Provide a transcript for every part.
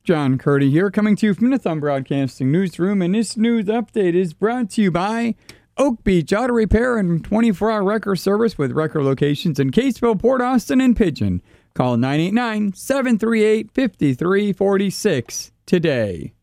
John Curdy here, coming to you from the Thumb Broadcasting Newsroom, and this news update is brought to you by Oak Beach Auto Repair and 24-hour wrecker service with wrecker locations in Caseville, Port Austin, and Pigeon. Call 989-738-5346 today.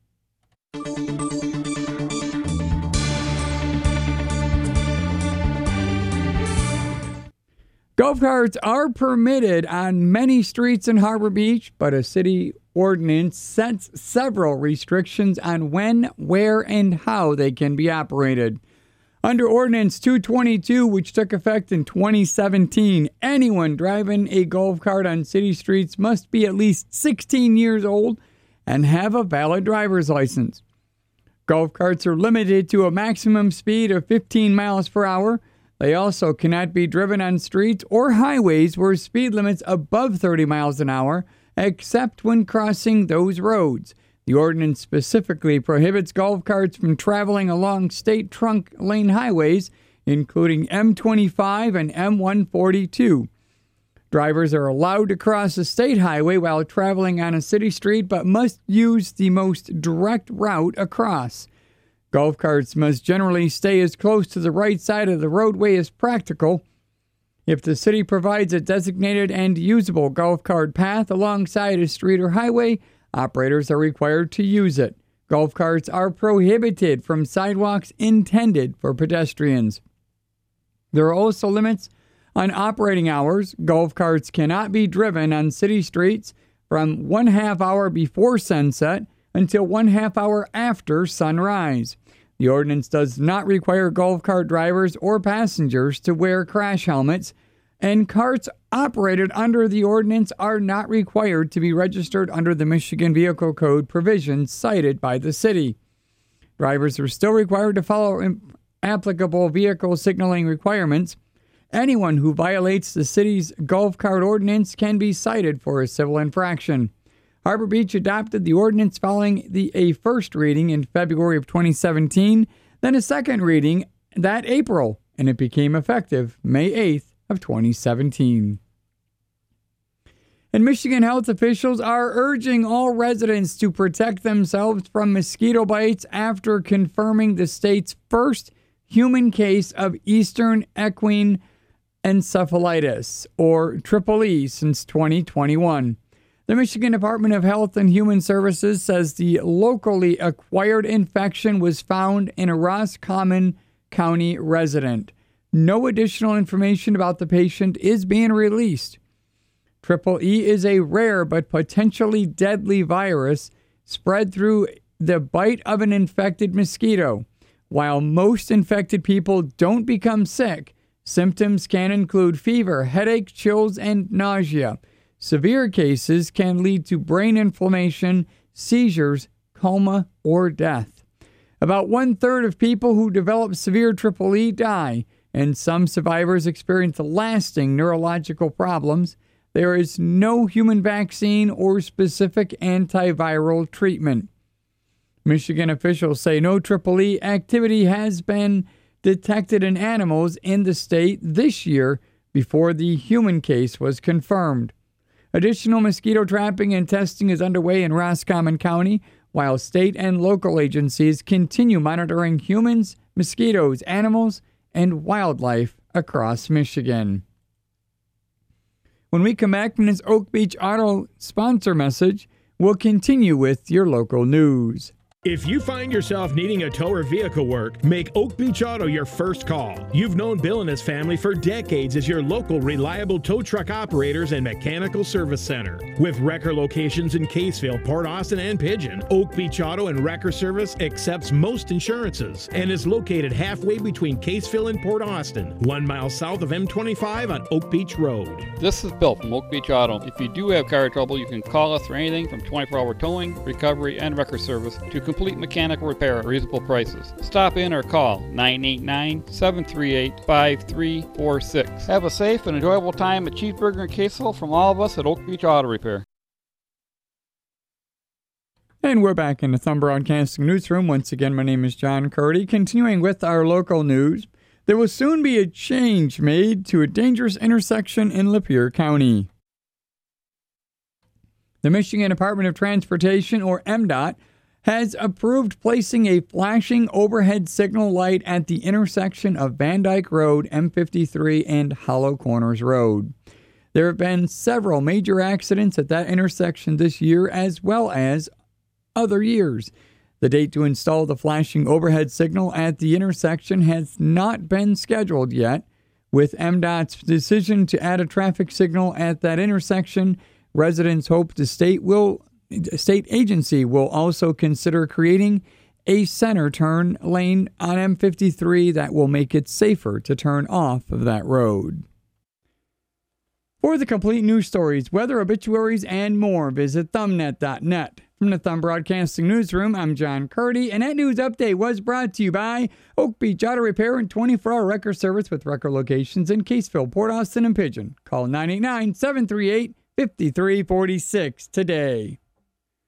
Golf carts are permitted on many streets in Harbor Beach, but a city ordinance sets several restrictions on when, where, and how they can be operated. Under Ordinance 222, which took effect in 2017, anyone driving a golf cart on city streets must be at least 16 years old and have a valid driver's license. Golf carts are limited to a maximum speed of 15 miles per hour. They also cannot be driven on streets or highways where speed limits above 30 miles an hour, except when crossing those roads. The ordinance specifically prohibits golf carts from traveling along state trunk lane highways, including M25 and M142. Drivers are allowed to cross a state highway while traveling on a city street, but must use the most direct route across. Golf carts must generally stay as close to the right side of the roadway as practical. If the city provides a designated and usable golf cart path alongside a street or highway, operators are required to use it. Golf carts are prohibited from sidewalks intended for pedestrians. There are also limits on operating hours. Golf carts cannot be driven on city streets from 1/2 hour before sunset until 1/2 hour after sunrise. The ordinance does not require golf cart drivers or passengers to wear crash helmets, and carts operated under the ordinance are not required to be registered under the Michigan Vehicle Code provisions cited by the city. Drivers are still required to follow applicable vehicle signaling requirements. Anyone who violates the city's golf cart ordinance can be cited for a civil infraction. Harbor Beach adopted the ordinance following a first reading in February of 2017, then a second reading that April, and it became effective May 8th of 2017. And Michigan health officials are urging all residents to protect themselves from mosquito bites after confirming the state's first human case of Eastern equine encephalitis, or EEE, since 2021. The Michigan Department of Health and Human Services says the locally acquired infection was found in a Roscommon County resident. No additional information about the patient is being released. EEE is a rare but potentially deadly virus spread through the bite of an infected mosquito. While most infected people don't become sick, symptoms can include fever, headache, chills, and nausea. Severe cases can lead to brain inflammation, seizures, coma, or death. About 1/3 of people who develop severe EEE die, and some survivors experience lasting neurological problems. There is no human vaccine or specific antiviral treatment. Michigan officials say no EEE activity has been detected in animals in the state this year before the human case was confirmed. Additional mosquito trapping and testing is underway in Roscommon County, while state and local agencies continue monitoring humans, mosquitoes, animals, and wildlife across Michigan. When we come back from this Oak Beach Auto sponsor message, we'll continue with your local news. If you find yourself needing a tow or vehicle work, make Oak Beach Auto your first call. You've known Bill and his family for decades as your local reliable tow truck operators and mechanical service center. With wrecker locations in Caseville, Port Austin, and Pigeon, Oak Beach Auto and Wrecker Service accepts most insurances and is located halfway between Caseville and Port Austin, 1 mile south of M25 on Oak Beach Road. This is Bill from Oak Beach Auto. If you do have car trouble, you can call us for anything from 24-hour towing, recovery, and wrecker service to complete mechanical repair at reasonable prices. Stop in or call 989-738-5346. Have a safe and enjoyable time at Cheeseburger and Caseville from all of us at Oak Beach Auto Repair. And we're back in the Thumb Broadcasting Newsroom. Once again, my name is John Curdy. Continuing with our local news, there will soon be a change made to a dangerous intersection in Lapeer County. The Michigan Department of Transportation, or MDOT, has approved placing a flashing overhead signal light at the intersection of Van Dyke Road, M53, and Hollow Corners Road. There have been several major accidents at that intersection this year, as well as other years. The date to install the flashing overhead signal at the intersection has not been scheduled yet. With MDOT's decision to add a traffic signal at that intersection, residents hope the state agency will also consider creating a center turn lane on M53 that will make it safer to turn off of that road. For the complete news stories, weather, obituaries, and more, visit thumbnet.net. From the Thumb Broadcasting Newsroom, I'm John Curdy, and that news update was brought to you by Oak Beach Auto Repair and 24-hour wrecker service with wrecker locations in Caseville, Port Austin, and Pigeon. Call 989-738-5346 today.